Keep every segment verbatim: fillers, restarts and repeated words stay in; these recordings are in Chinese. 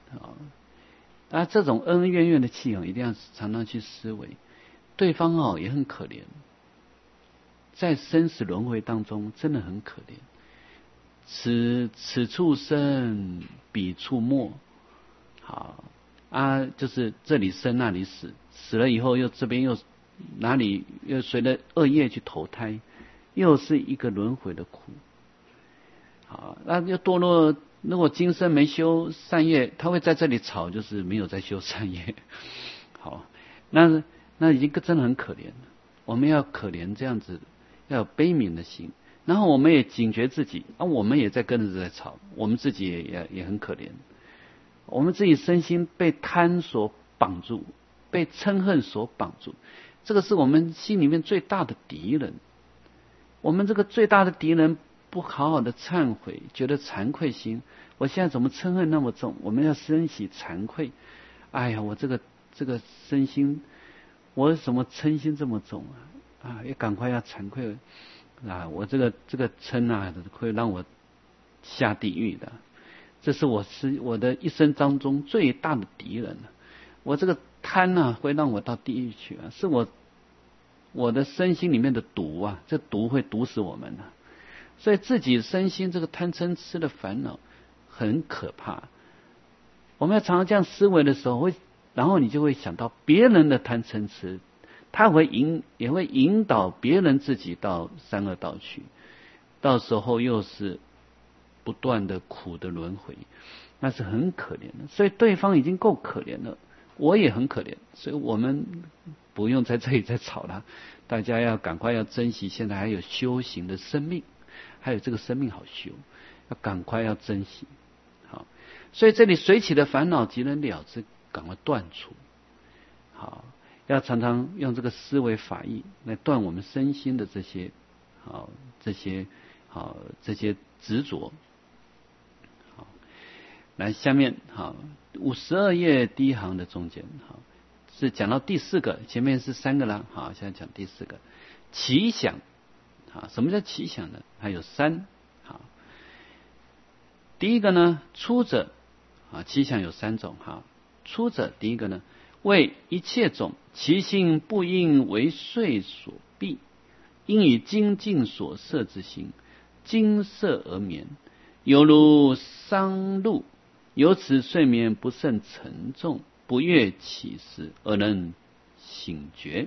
啊。啊，这种恩恩怨怨的气哦，一定要常常去思维，对方哦也很可怜，在生死轮回当中真的很可怜。此此处生，彼处没，好啊，就是这里生那里死，死了以后又这边又哪里又随着恶业去投胎，又是一个轮回的苦。好，那又堕落。如果今生没修善业，他会在这里吵，就是没有在修善业。好，那那已经真的很可怜了。我们要可怜这样子，要有悲悯的心，然后我们也警觉自己啊，我们也在跟着在吵，我们自己也也也很可怜。我们自己身心被贪所绑住，被嗔恨所绑住，这个是我们心里面最大的敌人。我们这个最大的敌人。不好好的忏悔，觉得惭愧心，我现在怎么嗔恨那么重？我们要升起惭愧。哎呀，我这个这个身心，我怎么嗔心这么重啊？啊，也赶快要惭愧啊！我这个这个嗔啊，会让我下地狱的。这是我是我的一生当中最大的敌人。我这个贪啊，会让我到地狱去啊！是我我的身心里面的毒啊，这毒会毒死我们啊！所以自己身心这个贪嗔痴的烦恼很可怕。我们要常常这样思维的时候，会，然后你就会想到别人的贪嗔痴，他会引也会引导别人自己到三恶道去，到时候又是不断的苦的轮回，那是很可怜的。所以对方已经够可怜了，我也很可怜，所以我们不用在这里再吵了，大家要赶快要珍惜现在还有修行的生命。还有这个生命好修，要赶快要珍惜。好，所以这里随起的烦恼即能了之，赶快断除。好，要常常用这个思维法义来断我们身心的这些好这些好这些执着。好，来下面好五十二页第一行的中间好是讲到第四个，前面是三个啦，好，现在讲第四个奇想。啊，什么叫奇想呢？还有三。好，第一个呢，出者啊，奇想有三种哈。出者第一个呢，为一切种其心不应为睡所蔽，应以精进所摄之心，精摄而眠，犹如商露，由此睡眠不甚沉重，不越起时而能醒觉。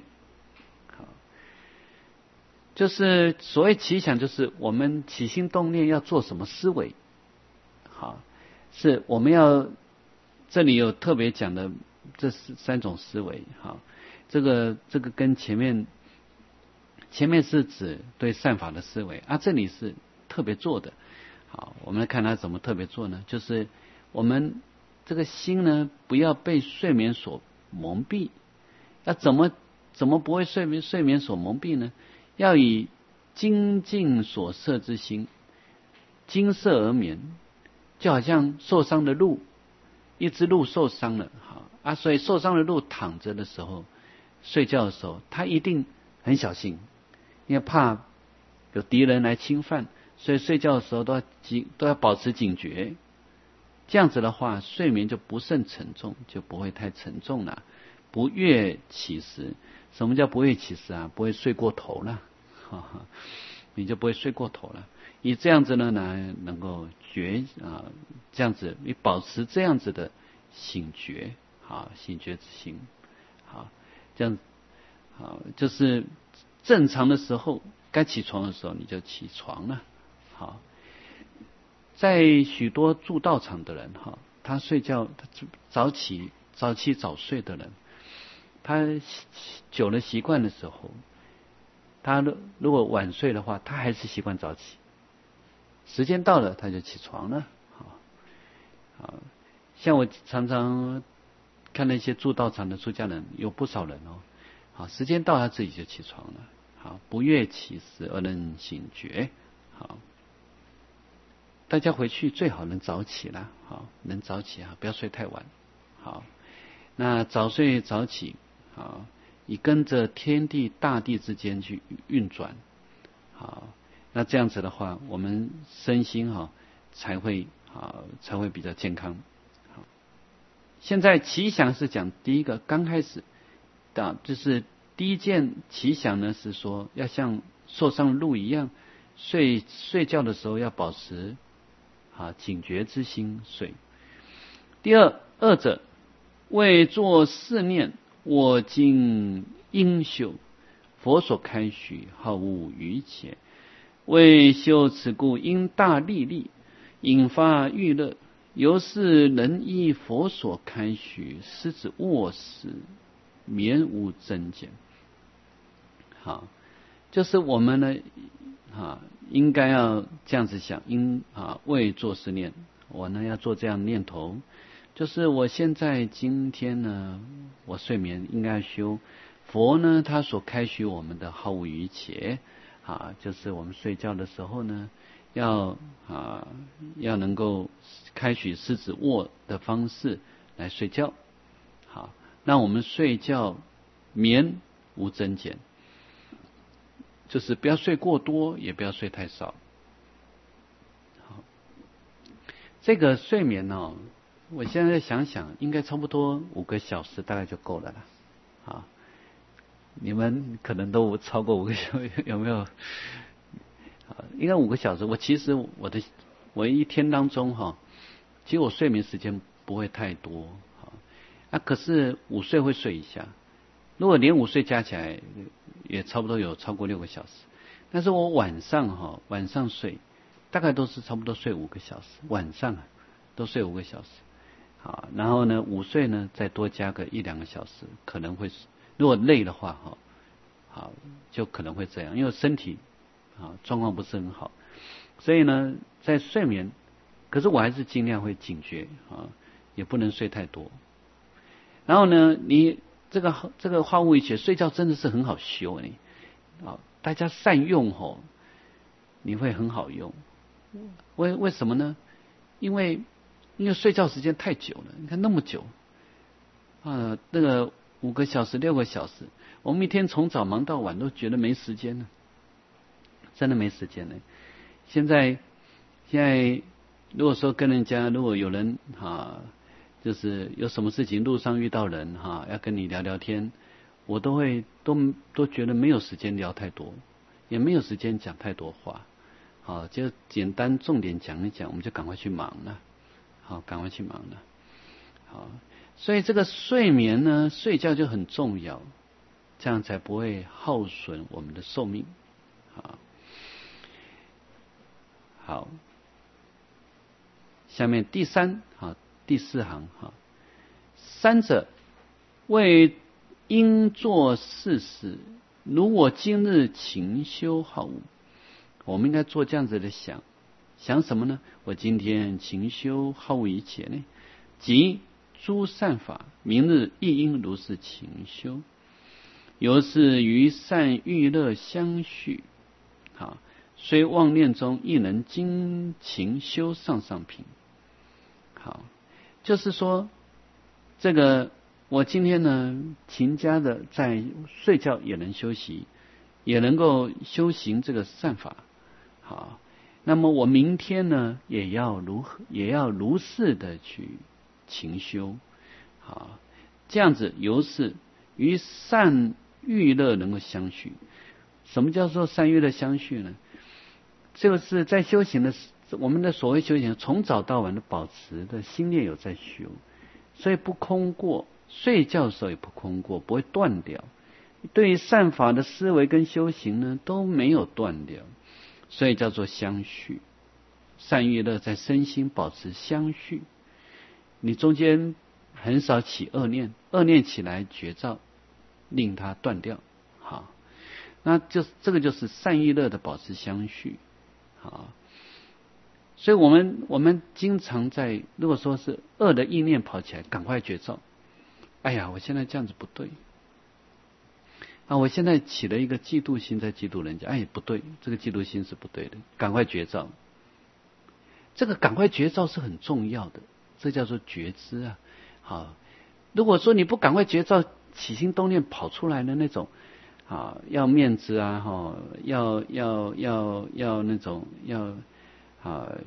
就是所谓奇想，就是我们起心动念要做什么思维，好，是我们要这里有特别讲的这三种思维，好，这个这个跟前面前面是指对善法的思维啊，这里是特别做的，好，我们来看它怎么特别做呢？就是我们这个心呢，不要被睡眠所蒙蔽，要怎么怎么不会睡眠睡眠所蒙蔽呢？要以精进所摄之心，精摄而眠，就好像受伤的鹿，一只鹿受伤了，好啊，所以受伤的鹿躺着的时候，睡觉的时候，他一定很小心，因为怕有敌人来侵犯，所以睡觉的时候都要警都要保持警觉。这样子的话，睡眠就不甚沉重，就不会太沉重了，不越起时。什么叫不会起时啊？不会睡过头了，哈哈，你就不会睡过头了。以这样子呢，呢能够觉啊，这样子你保持这样子的醒觉，好，醒觉之心，好，这样好，就是正常的时候该起床的时候你就起床了，好，在许多住道场的人哈，他睡觉他早起早起早睡的人。他久了习惯的时候，他如果晚睡的话，他还是习惯早起。时间到了，他就起床了。好，好，像我常常看那些住道场的出家人，有不少人哦。好，时间到他自己就起床了。好，不越起时而能醒觉。好，大家回去最好能早起了。好，能早起啊，不要睡太晚。好，那早睡早起。好，以跟着天地大地之间去运转，好，那这样子的话，我们身心哈才会啊才会比较健康。好， 现在奇想是讲第一个，刚开始的，就是第一件奇想呢是说要像受伤鹿一样，睡睡觉的时候要保持啊警觉之心睡。第二，二者为作是念，我今应修，佛所开许，好恶于且。为修此故，应大利利，引发欲乐。由是人依佛所开许，狮子卧死，免无增减。好，就是我们呢，啊，应该要这样子想，应啊为作是念，我呢要做这样念头，就是我现在今天呢，我睡眠应该修佛呢，他所开许我们的好恶于且，啊，就是我们睡觉的时候呢。要啊，要能够开许狮子卧的方式来睡觉，好，那我们睡觉眠无增减，就是不要睡过多，也不要睡太少。好，这个睡眠呢、哦，我现在想想，应该差不多五个小时大概就够了啦。好，你们可能都超过五个小时，有没有？应该五个小时。我其实我的我一天当中哈，其实我睡眠时间不会太多啊，可是午睡会睡一下。如果连午睡加起来，也差不多有超过六个小时。但是我晚上哈，晚上睡大概都是差不多睡五个小时，晚上啊都睡五个小时。好，然后呢午睡呢再多加个一两个小时，可能会如果累的话哈，好就可能会这样，因为身体。啊，状况不是很好，所以呢，在睡眠，可是我还是尽量会警觉啊，也不能睡太多。然后呢，你这个这个好恶于且，睡觉真的是很好修哎，啊，大家善用吼，你会很好用。为为什么呢？因为因为睡觉时间太久了，你看那么久啊，那个五个小时、六个小时，我们一天从早忙到晚，都觉得没时间了。真的没时间了。现在现在如果说跟人家，如果有人哈、啊，就是有什么事情路上遇到人哈、啊，要跟你聊聊天，我都会都都觉得没有时间聊太多，也没有时间讲太多话，好，就简单重点讲一讲，我们就赶快去忙了，好，赶快去忙了，好，所以这个睡眠呢，睡觉就很重要，这样才不会耗损我们的寿命，好。好，下面第三好第四行哈，三者为应作是事，如我今日勤修好恶，我们应该做这样子的想，想什么呢？我今天勤修好恶于且呢，即诸善法，明日亦应如是勤修，由是于善欲乐相续，好。虽妄念中亦能精勤修上上品。好，就是说，这个我今天呢，勤加的在睡觉也能休息，也能够修行这个善法。好，那么我明天呢，也要如也要如是的去勤修。好，这样子由是于善欲乐能够相续。什么叫做善欲乐相续呢？就是在修行的，我们的所谓修行，从早到晚的保持的心念有在修，所以不空过，睡觉的时候也不空过，不会断掉。对于善法的思维跟修行呢，都没有断掉，所以叫做相续。善欲乐在身心保持相续，你中间很少起恶念，恶念起来绝照，令它断掉。好，那就是这个就是善欲乐的保持相续。好，所以我们我们经常在，如果说是恶的意念跑起来，赶快觉照。哎呀，我现在这样子不对啊！我现在起了一个嫉妒心，在嫉妒人家，哎，不对，这个嫉妒心是不对的，赶快觉照。这个赶快觉照是很重要的，这叫做觉知啊。好，如果说你不赶快觉照，起心动念跑出来的那种。啊，要面子啊，哈，要要要要那种要啊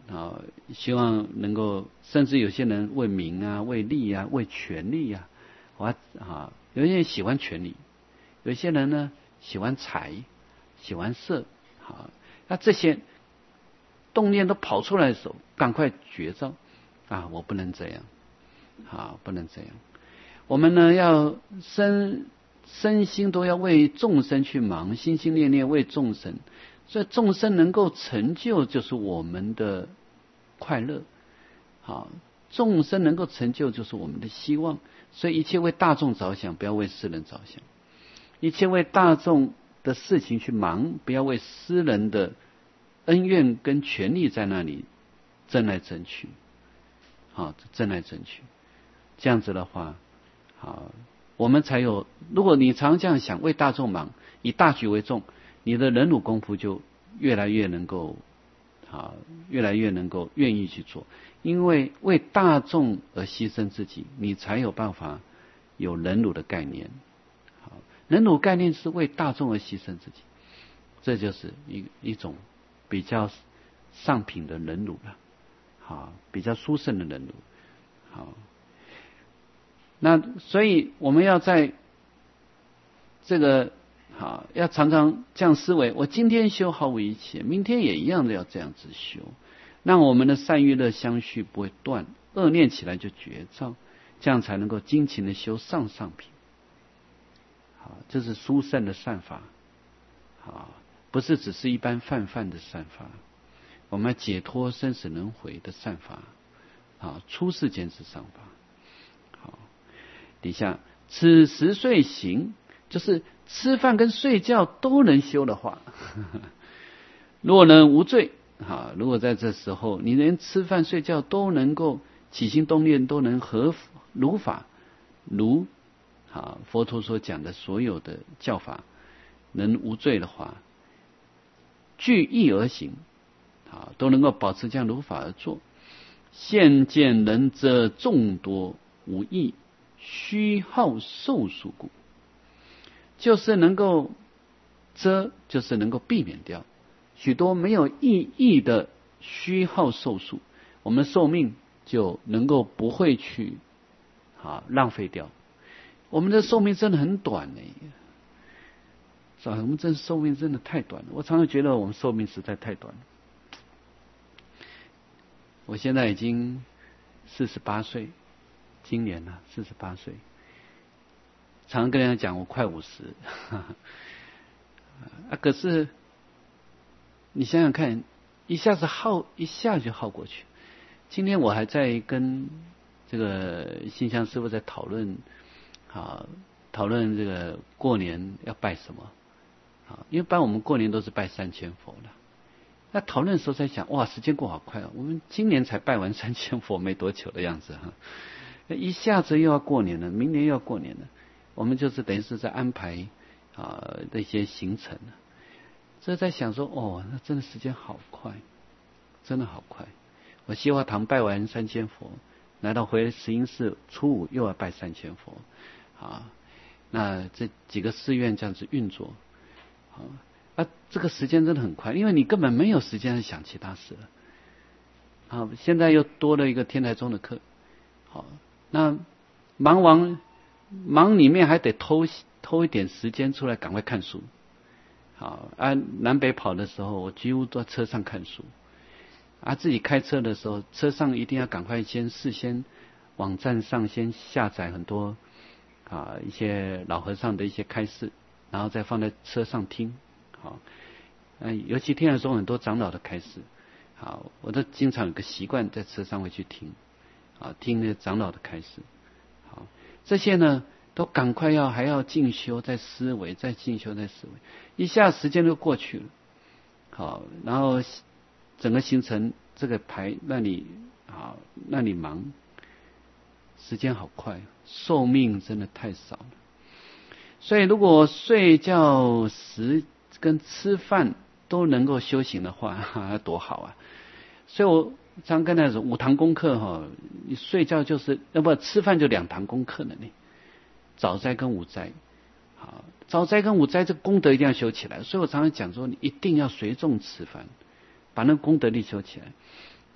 啊，希望能够，甚至有些人为名啊、为利啊、为权利啊，我啊，有些人喜欢权力，有些人呢喜欢财、喜欢色，好，那这些动念都跑出来的时候，赶快觉照啊，我不能这样，啊，不能这样。我们呢要身身心都要为众生去忙，心心念念为众生，所以众生能够成就就是我们的快乐，好，众生能够成就就是我们的希望，所以一切为大众着想，不要为私人着想；一切为大众的事情去忙，不要为私人的恩怨跟权利在那里争来争去，好，争来争去。这样子的话，好，我们才有。如果你常这样想，为大众忙，以大局为重，你的忍辱功夫就越来越能够，好，越来越能够愿意去做。因为为大众而牺牲自己，你才有办法有忍辱的概念。好，忍辱概念是为大众而牺牲自己，这就是一一种比较上品的忍辱了，好，比较殊胜的忍辱，好。那所以我们要在这个好，要常常这样思维，我今天修毫无一切，明天也一样的要这样子修，让我们的善欲乐相续不会断，恶念起来就绝照，这样才能够精勤的修上上品。好，这是殊胜的善法，好，不是只是一般泛泛的善法，我们要解脱生死轮回的善法，好，出世间之善法。好，底下此时睡行，就是吃饭跟睡觉都能修的话，呵呵，若能无罪，好，如果在这时候你连吃饭睡觉都能够起心动念都能合如法，如好佛陀所讲的所有的教法能无罪的话，据意而行，好，都能够保持这样如法而做，现见人者众多无益，虚耗寿数故，就是能够遮，就是能够避免掉许多没有意义的虚耗寿数，我们寿命就能够不会去啊浪费掉。我们的寿命真的很短呢，我们这寿命真的太短了。我常常觉得我们寿命实在太短了。我现在已经四十八岁，今年呢四十八岁，常常跟人家讲我快五十，啊，可是你想想看，一下子耗一下就耗过去。今天我还在跟这个信香师父在讨论，啊，讨论这个过年要拜什么，啊，一般我们过年都是拜三千佛的。那讨论的时候在想，哇，时间过好快啊！我们今年才拜完三千佛没多久的样子哈，一下子又要过年了，明年又要过年了，我们就是等于是在安排啊那些行程。这在想说，哦，那真的时间好快，真的好快。我西华堂拜完三千佛，来到回慈英寺初五又要拜三千佛，啊，那这几个寺院这样子运作，啊。啊，这个时间真的很快，因为你根本没有时间想其他事了。好，现在又多了一个天台宗的课，好，那忙完忙里面还得偷偷一点时间出来，赶快看书。好，啊，南北跑的时候，我几乎都在车上看书。啊，自己开车的时候，车上一定要赶快先事先网站上先下载很多啊一些老和尚的一些开示，然后再放在车上听。好，嗯，尤其天台宗很多长老的开示，好，我都经常有个习惯，在车上会去听，啊，听那个长老的开示，好，这些呢都赶快要还要进修，再思维，再进修，再思维，一下时间就过去了，好，然后整个行程这个排那里好那里忙，时间好快，寿命真的太少了，所以如果睡觉时跟吃饭都能够修行的话，哈哈多好啊！所以我常跟他说，五堂功课哈，你睡觉就是要不吃饭就两堂功课了呢。早斋跟午斋，好，早斋跟午斋这个功德一定要修起来。所以我常常讲说，你一定要随众吃饭，把那个功德力修起来。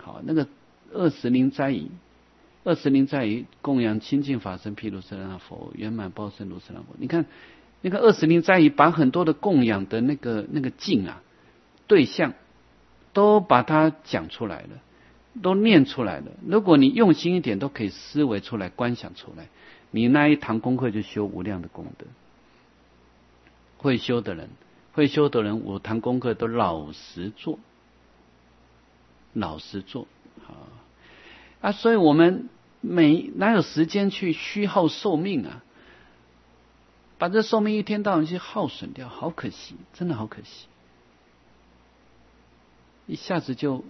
好，那个二十灵斋仪，二十灵斋仪供养清净法身毗卢遮那佛，圆满报身如是那佛。你看那个二十灵斋仪，把很多的供养的那个那个境啊对象，都把它讲出来了，都念出来了。如果你用心一点，都可以思维出来、观想出来。你那一堂功课就修无量的功德。会修的人，会修的人，五堂功课都老实做，老实做啊啊！所以我们每哪有时间去虚耗寿命啊？把这寿命一天到晚去耗损掉，好可惜，真的好可惜。一下子就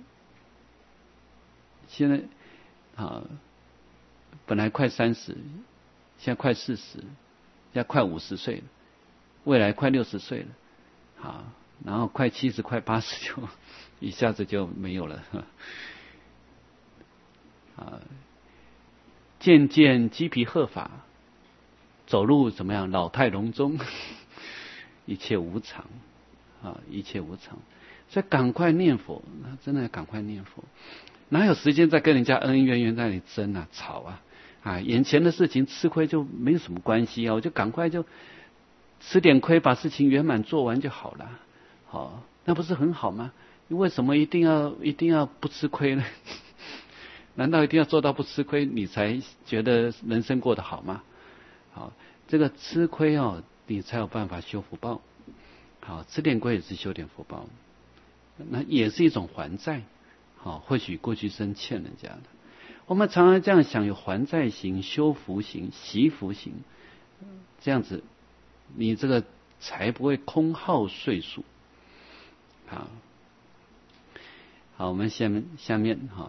现在啊，本来快三十，现在快四十，现在快五十岁了，未来快六十岁了，啊，然后快七十、快八十就一下子就没有了，啊，渐渐鸡皮鹤发，走路怎么样？老态龙钟，一切无常啊，一切无常。所以赶快念佛，真的赶快念佛，哪有时间再跟人家恩恩怨怨在那里争啊、吵啊？啊，眼前的事情吃亏就没有什么关系啊，我就赶快就吃点亏，把事情圆满做完就好了。好、哦，那不是很好吗？为什么一定要一定要不吃亏呢？难道一定要做到不吃亏，你才觉得人生过得好吗？好，这个吃亏哦，你才有办法修福报。好，吃点亏也是修点福报。那也是一种还债，好，或许过去生欠人家的，我们常常这样想，有还债行、修福行、习福行，这样子，你这个才不会空耗岁数。好，好，我们下面下面哈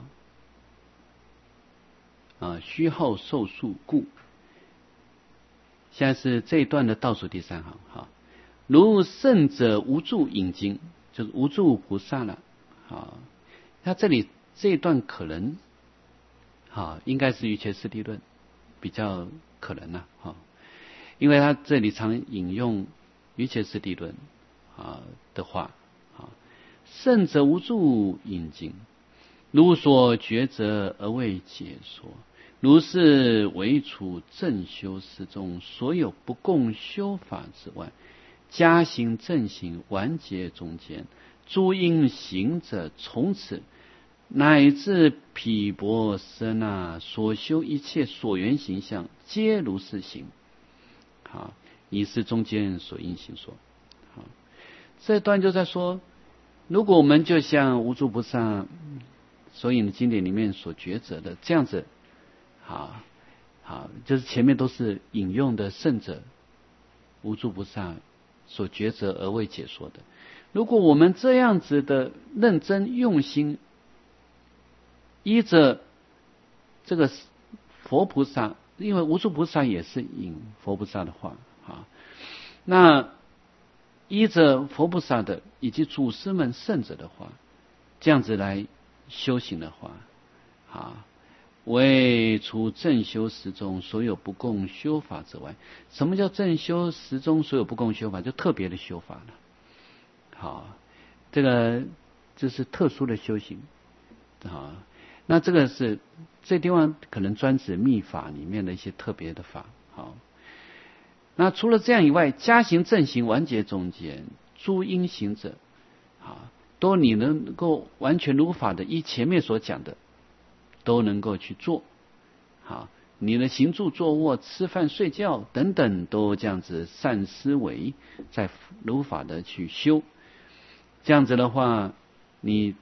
啊，虚耗寿数故，现在是这一段的倒数第三行哈，如圣者无住引经。就是无住菩萨了，啊，他这里这一段可能，啊，应该是瑜伽师地论比较可能呐、啊，哈，因为他这里常引用瑜伽师地论啊的话，啊，圣者无住引经，如所觉者而为解说，如是为除正修时中所有不共修法之外。加行正行完结中间，诸因行者从此乃至毗婆舍那所修一切所缘形象，皆如是行。好，以是中间所应行说。好，这段就在说，如果我们就像无住菩萨所引的经典里面所抉择的这样子，好，好，就是前面都是引用的圣者无住菩萨所抉择而为解说的。如果我们这样子的认真用心，依着这个佛菩萨，因为无住菩萨也是引佛菩萨的话啊，那依着佛菩萨的以及祖师们圣者的话，这样子来修行的话啊，为除正修时中所有不共修法之外。什么叫正修时中所有不共修法？就特别的修法了。好，这个就是特殊的修行。好，那这个是这地方可能专指密法里面的一些特别的法。好，那除了这样以外，加行正行完结中间，诸因行者，啊，都你能够完全如法的依前面所讲的。都能够去做，好，你的行住坐卧、吃饭睡觉等等，都这样子善思维，在如法的去修。这样子的话，你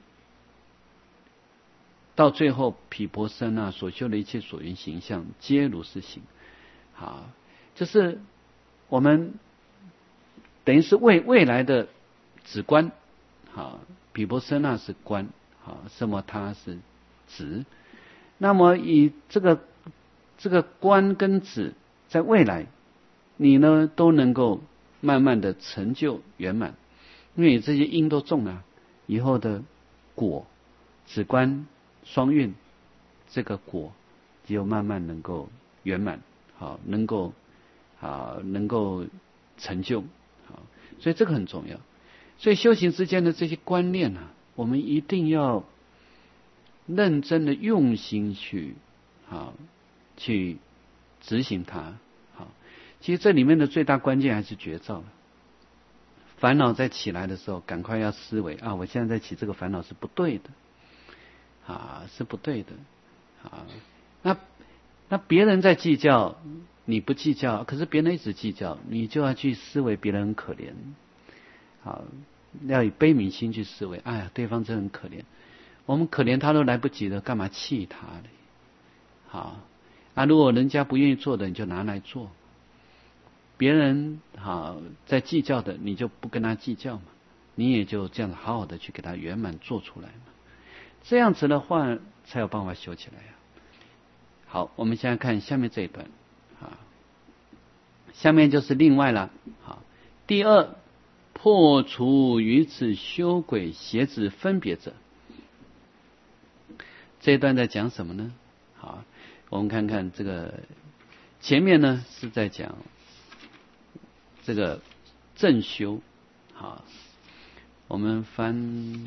到最后毗婆舍那所修的一切所缘形象，皆如是行。好，就是我们等于是为未来的止观。好，毗婆舍那是观，好，奢摩他是止。那么以这个这个观跟止，在未来你呢都能够慢慢的成就圆满，因为这些因都种了，以后的果止观双运，这个果就慢慢能够圆满，好，能够啊能够成就，好，所以这个很重要。所以修行之间的这些观念啊，我们一定要认真的用心去好去执行它。好，其实这里面的最大关键还是觉照。烦恼在起来的时候，赶快要思维啊，我现在在起这个烦恼是不对的啊，是不对的啊。那那别人在计较，你不计较，可是别人一直计较，你就要去思维别人很可怜。好，要以悲悯心去思维，哎呀，对方真很可怜，我们可怜他都来不及了，干嘛气他呢？好啊，如果人家不愿意做的，你就拿来做。别人好在计较的，你就不跟他计较嘛，你也就这样子好好的去给他圆满做出来嘛。这样子的话，才有办法修起来呀、啊。好，我们现在看下面这一段啊，下面就是另外了。好，第二，破除与此修轨邪执分别者。这一段在讲什么呢？好，我们看看这个前面呢是在讲这个正修。好，我们翻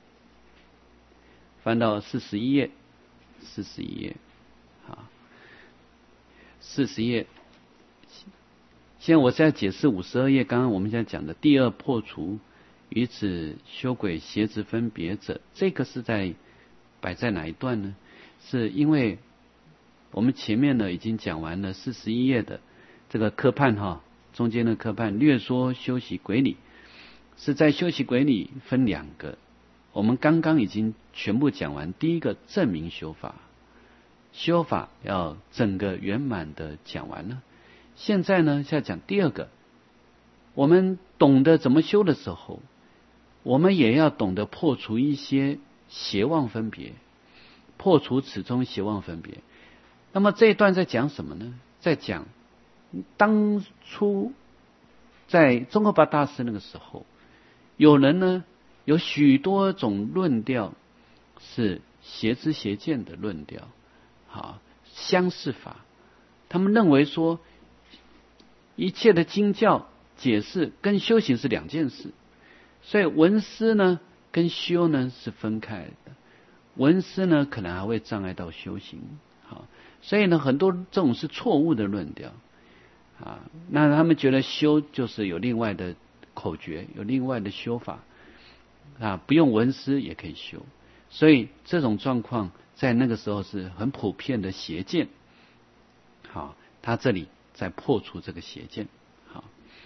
翻到四十一页，四十一页，好，四十页。现在我在解释五十二页，刚刚我们现在讲的第二破除与此修轨邪执分别者，这个是在摆在哪一段呢？是因为我们前面呢已经讲完了四十一页的这个科判哈，中间的科判略说修习轨理，是在修习轨理分两个，我们刚刚已经全部讲完。第一个证明修法，修法要整个圆满的讲完了。现在呢，现在讲第二个，我们懂得怎么修的时候，我们也要懂得破除一些邪妄分别，破除此中邪妄分别。那么这一段在讲什么呢？在讲当初在宗喀巴大师那个时候，有人呢有许多种论调是邪知邪见的论调，好，相似法。他们认为说一切的经教解释跟修行是两件事，所以闻思呢跟修呢是分开的，闻思呢可能还会障碍到修行。好，所以呢很多这种是错误的论调啊。那他们觉得修就是有另外的口诀，有另外的修法啊，不用闻思也可以修。所以这种状况在那个时候是很普遍的邪见。好，他这里在破除这个邪见。好，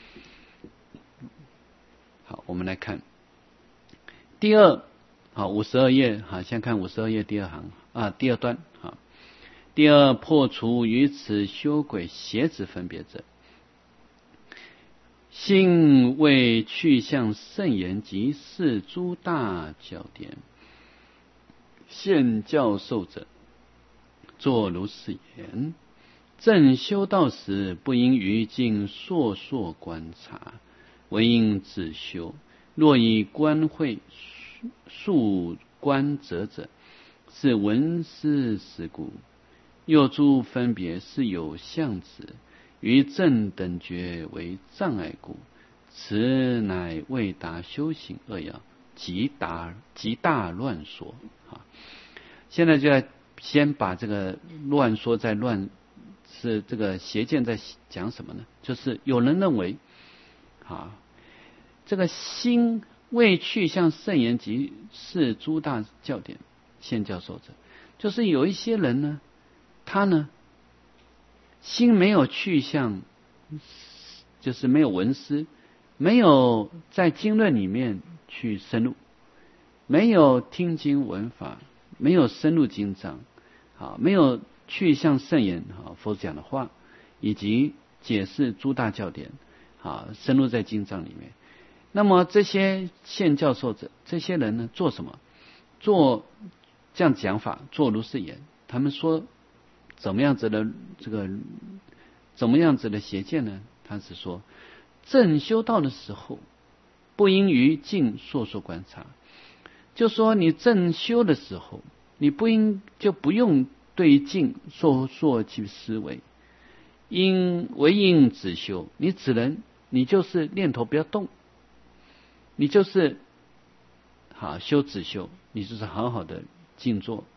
好，我们来看第二，好，五十二页，好，先看五十二页第二行啊，第二段，好，第二破除于此修轨邪执分别者，心为去向圣言及是诸大教典，现教授者，作如是言。正修道时，不应于境烁烁观察，唯应自修。若以观会数观者者，是闻思实故。又诸分别是有相子，于正等觉为障碍故。此乃未达修行二要，极大极大乱说。现在就要先把这个乱说在乱。是这个邪见在讲什么呢？就是有人认为啊，这个心未去向圣言及是诸大教典现教授者，就是有一些人呢，他呢心没有去向，就是没有闻思，没有在经论里面去深入，没有听经闻法，没有深入经藏，啊，没有去向圣言啊佛讲的话，以及解释诸大教典啊，深入在经藏里面。那么这些现教授者，这些人呢，做什么？做这样讲法，做如是言。他们说怎么样子的这个怎么样子的邪见呢？他是说，正修道的时候，不应于境烁烁观察。就说你正修的时候，你不应就不用对境烁烁去思维，应唯应止修。你只能你就是念头不要动，你就是好修止修，你就是好好的静坐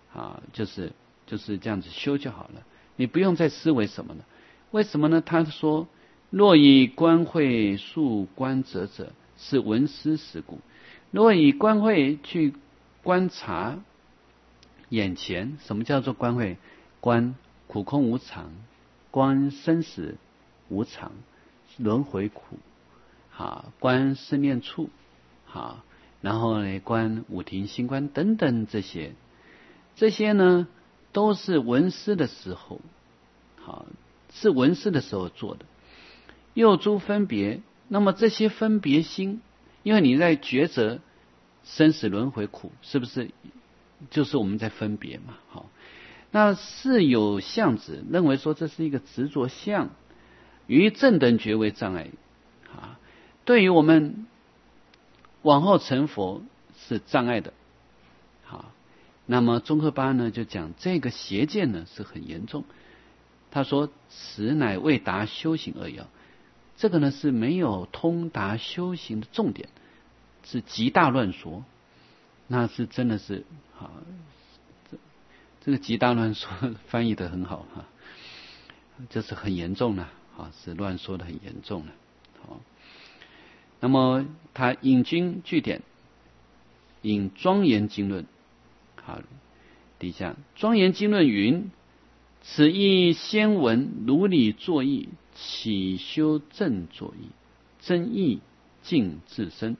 啊，就是就是这样子修就好了，你不用再思维什么了。为什么呢？他说：若以观会述观者者，是闻思识故。若以观会去观察眼前，什么叫做观会？观苦空无常，观生死无常，轮回苦，啊，观思念处，啊，然后呢，观五庭星观等等这些，这些呢都是闻思的时候，好，是闻思的时候做的。又诸分别，那么这些分别心，因为你在抉择生死轮回苦，是不是就是我们在分别嘛？好，那是有相子认为说这是一个执着相，于正等觉为障碍啊，对于我们往后成佛是障碍的。好，那么宗喀巴呢就讲这个邪见呢是很严重，他说此乃未达修行二要。这个呢是没有通达修行的重点，是极大乱说，那是真的是啊，这这个极大乱说翻译的很好哈，这是很严重的啊，是乱说的很严重的。好，那么他引经据典，引庄严经论，好，底下庄严经论云：此亦先闻如理作意，起修正作意，真意尽自身。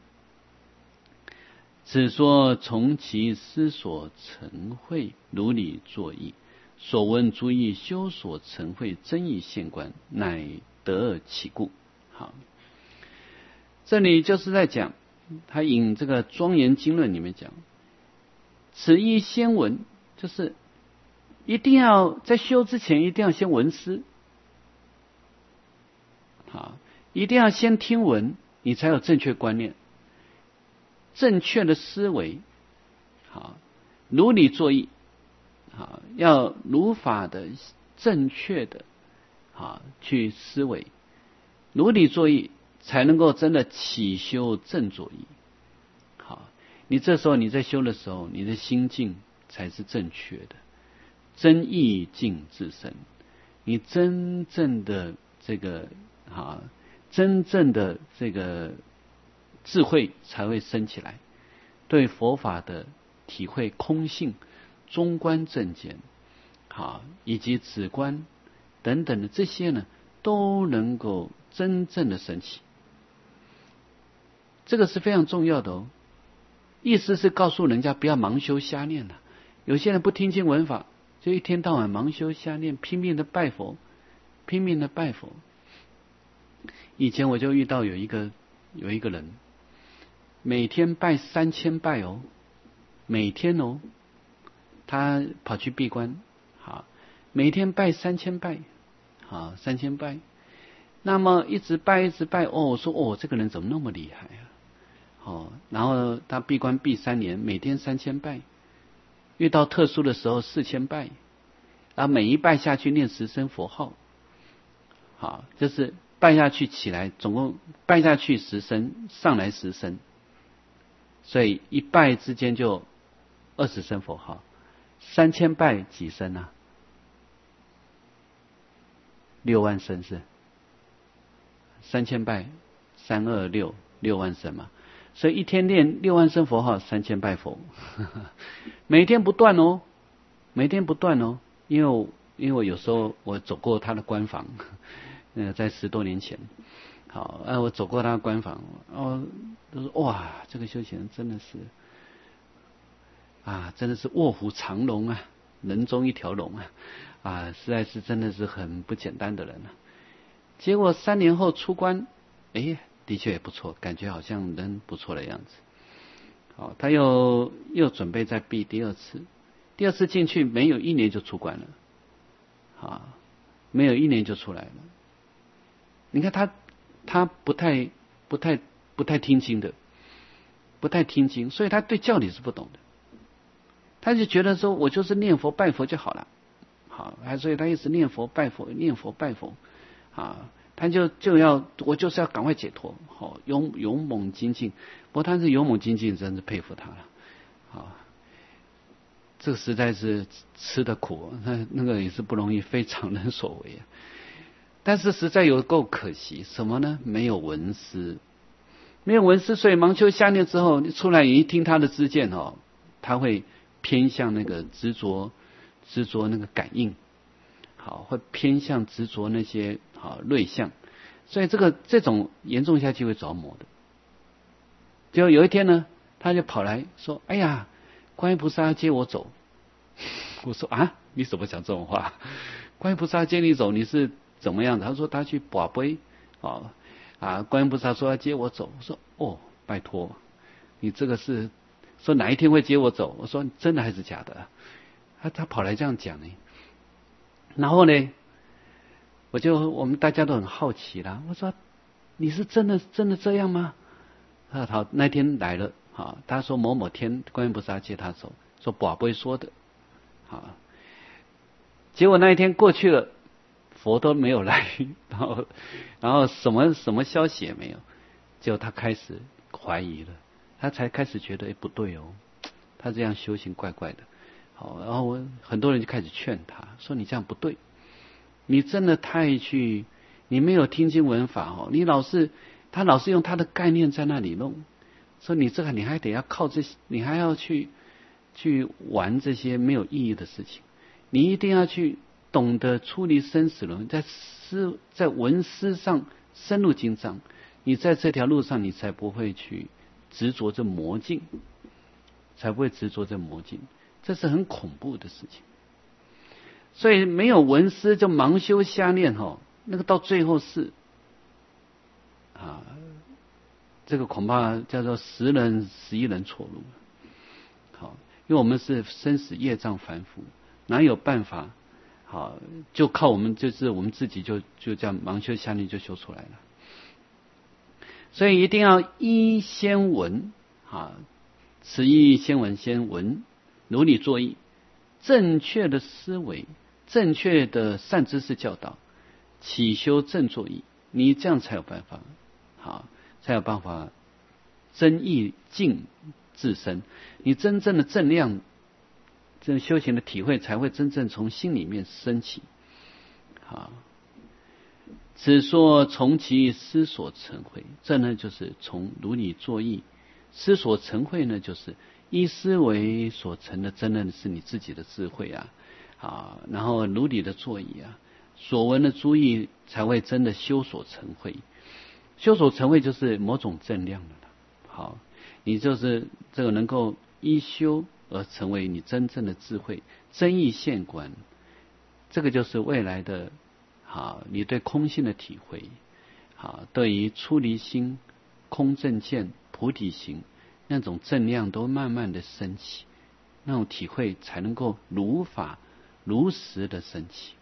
此说从其思所成会如理作意，所闻诸意修所成会真意现观，乃得其故。好，这里就是在讲，他引这个庄严经论里面讲，此亦先闻，就是一定要在修之前一定要先闻思，好，一定要先听闻，你才有正确观念，正确的思维，好，如理作意，好，要如法的正确的，好去思维，如理作意，才能够真的起修正作意。好，你这时候你在修的时候，你的心境才是正确的，真意尽自身，你真正的这个啊，真正的这个智慧才会升起来，对佛法的体会空性、中观正见，好，以及止观等等的这些呢，都能够真正的升起。这个是非常重要的哦。意思是告诉人家不要盲修瞎念了。有些人不听经闻法，就一天到晚盲修瞎念，拼命的拜佛，拼命的拜佛。以前我就遇到有一个有一个人，每天拜三千拜哦，每天哦，他跑去闭关，好，每天拜三千拜，好，三千拜，那么一直拜一直拜，哦，我说哦，这个人怎么那么厉害啊？哦，然后他闭关闭三年，每天三千拜，遇到特殊的时候四千拜，然后每一拜下去念十声佛号，好，就是拜下去起来，总共拜下去十声，上来十声，所以一拜之间就二十声佛号，三千拜几声啊？六万声是？三千拜三二六六万声嘛，所以一天念六万声佛号，三千拜佛，每天不断哦，每天不断哦，因为我因为我有时候我走过他的关房，呃，在十多年前，好，呃，我走过他的关房，哦，都说哇，这个修行人真的是啊，真的是卧虎藏龙啊，人中一条龙啊，啊，实在是真的是很不简单的人啊。结果三年后出关，哎，的确也不错，感觉好像人不错的样子。好，他又又准备再闭第二次，第二次进去没有一年就出关了，啊，没有一年就出来了。你看他他不太不太不太听经的，不太听经，所以他对教理是不懂的。他就觉得说我就是念佛拜佛就好了，好，所以他一直念佛拜佛念佛拜佛，啊，他就就要我就是要赶快解脱，好，勇勇猛精进。不过他是勇猛精进，真是佩服他了，好。 这个实在是吃的苦，那那个也是不容易，非常人所为啊。但是实在有够可惜，什么呢？没有闻思，没有闻思，所以盲修瞎念之后，你出来你一听他的知见哦，他会偏向那个执着，执着那个感应，好，会偏向执着那些好类相，所以这个这种严重下去会着魔的。结果有一天呢，他就跑来说：“哎呀，观音菩萨要接我走。”我说：“啊，你怎么讲这种话？观音菩萨接你走，你是怎么样的？”他说：“他去跋杯，啊啊，观音菩萨说要接我走。”我说：“哦，拜托，你这个是说哪一天会接我走？”我说：“真的还是假的？”他他跑来这样讲呢。然后呢，我就我们大家都很好奇啦。我说：“你是真的真的这样吗？”啊，好，那天来了，啊，他说某某天观音菩萨接他走，说跋杯说的，啊，结果那一天过去了，佛都没有来，然后然后什么什么消息也没有，结果他开始怀疑了，他才开始觉得哎不对哦，他这样修行怪怪的。好，然后我很多人就开始劝他说：“你这样不对，你真的太去，你没有听经闻法哦，你老是他老是用他的概念在那里弄，说你这个你还得要靠这些，你还要去去玩这些没有意义的事情，你一定要去懂得出离生死轮，在思在闻思上深入经藏，你在这条路上你才不会去执着这魔境，才不会执着这魔境。”这是很恐怖的事情，所以没有闻思就盲修瞎念哈，那个到最后是啊，这个恐怕叫做十人十一人错路。好，因为我们是生死业障凡夫，哪有办法？好，就靠我们就是我们自己就就这样盲修瞎念就修出来了。所以一定要依先闻啊，此意先闻先闻。如理作意，正确的思维，正确的善知识教导，起修正作意，你这样才有办法，好，才有办法真意净自身。你真正的正量，这修行的体会才会真正从心里面升起。好，此说从其思所成慧，这呢就是从如理作意，思所成慧呢就是。依思维所成的真的是你自己的智慧啊，啊，然后如理的作意啊，所闻的诸意才会真的修所成慧。修所成慧就是某种正量的了。好，你就是这个能够依修而成为你真正的智慧，真意现观，这个就是未来的，好，你对空性的体会，好，对于出离心、空正见、菩提心。那种正量都慢慢的升起，那种体会才能够如法如实的升起。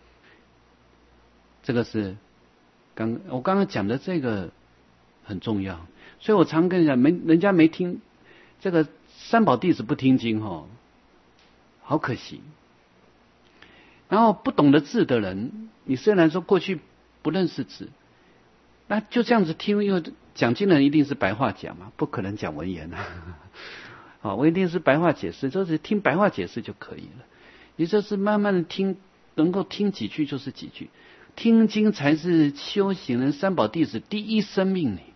这个是刚我刚刚讲的这个很重要，所以我常跟人讲，没人家没听这个三宝弟子不听经哦，好可惜。然后不懂得字的人，你虽然说过去不认识字，那就这样子听，因为讲经的人一定是白话讲嘛，不可能讲文言啊。啊，我一定是白话解释，就是听白话解释就可以了。你就是慢慢的听，能够听几句就是几句。听经才是修行人三宝弟子第一生命呢，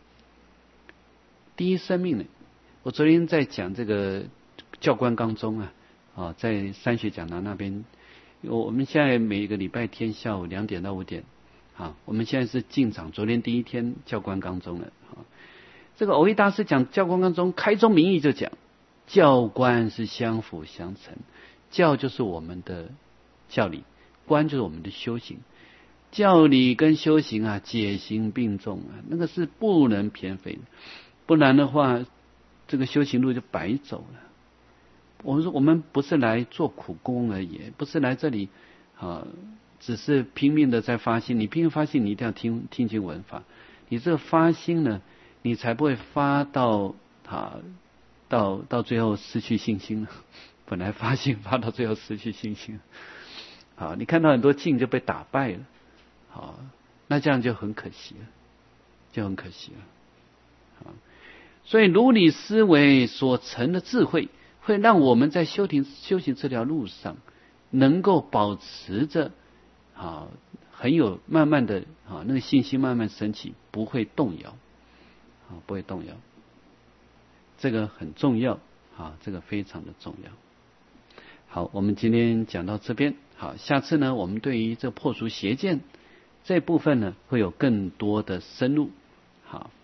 第一生命呢。我昨天在讲这个教官纲中啊，啊，在三学讲堂那边，我们现在每个礼拜天下午两点到五点。好，我们现在是进场，昨天第一天教官纲中了。这个藕益大师讲教官纲中开宗明义就讲，教观是相辅相成，教就是我们的教理，观就是我们的修行。教理跟修行啊，解行并重啊，那个是不能偏废的，不然的话，这个修行路就白走了。我们说，我们不是来做苦工而已，不是来这里啊。只是拼命的在发心，你拼命发心，你一定要听听经闻法。你这个发心呢，你才不会发到啊，到到最后失去信心了。本来发心发到最后失去信心了，好，你看到很多境就被打败了，好，那这样就很可惜了，就很可惜了。好，所以如理思维所成的智慧， 会让我们在修行修行这条路上，能够保持着啊很有慢慢的啊那个信心慢慢升起，不会动摇啊不会动摇，这个很重要啊，这个非常的重要。好，我们今天讲到这边，好，下次呢，我们对于这破除邪见这部分呢，会有更多的深入。好。